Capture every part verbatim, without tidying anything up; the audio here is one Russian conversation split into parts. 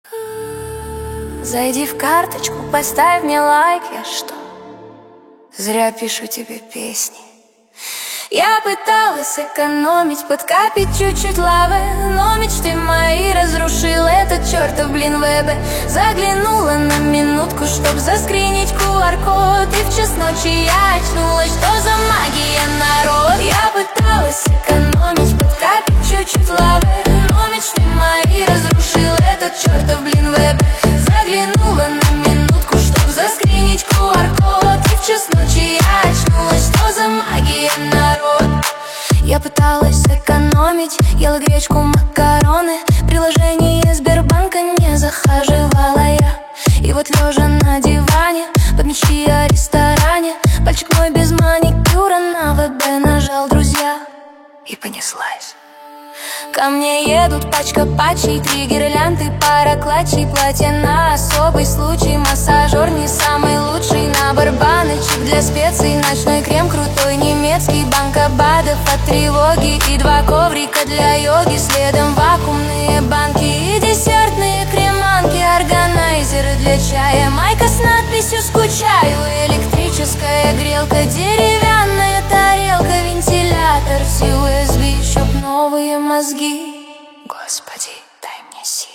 Зайди в карточку, поставь мне лайк. Я что, зря пишу тебе песни? Я пыталась экономить, подкопить чуть-чуть лавы, но мечты мои разрушил этот чертов, блин, веб. Заглянула на минутку, чтоб заскринить ку ар код, и в час ночи я очнулась. Что за магия, народ? Я пыталась экономить, подкопить чуть-чуть лавы, но мечты мои разрушил этот чертов, блин, веб. Заглянула на минутку, чтоб заскринить ку ар код, и в час ночи я очнулась. Что за магия, народ? Я пыталась сэкономить, ела гречку, макароны, приложение Сбербанка не захаживала я. И вот лежа на диване, под мечты о ресторане, пальчик мой без маникюра на веб нажал друзья, и понеслась. Ко мне едут пачка патчей, три гирлянды, пара клатчей, платье на особый случай, массажер не самый лучший, набор баночек для специй, ночной крем крутой немецкий, банка БАДов от тревоги и два коврика для йоги, следом вакуумные банки и десертные креманки, органайзеры для чая, майка с надписью «Скучаю», электрическая грелка, деревянная тарелка, вентилятор с ю эс би, чтоб новые мозги. Господи, дай мне сил.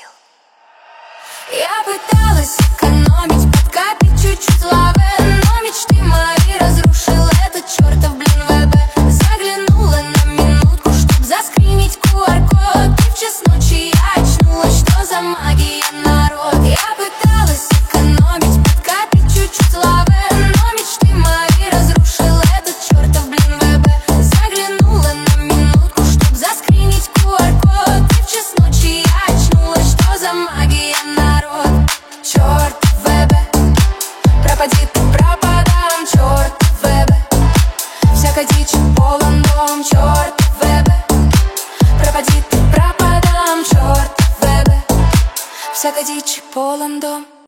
Я пыталась экономить, подкопить чуть-чуть лавы, но мечты мои разрушил этот чертов, блин, веб. Заглянула на минутку, чтоб заскринить ку ар код, и в час ночи я очнулась. Что за магия, народ? Я пыталась экономить, подкопить чуть-чуть лавы, но мечты мои разрушил этот чертов, блин, веб. Заглянула на минутку, чтоб заскринить ку ар код, и в час ночи я очнулась. Что за магия, народ? Черт веб, пропади ты пропадам, черт веб. Всякой дичи полон дом, черт веб. Пропади ты пропадам, черт веб. Всякой дичи полон дом.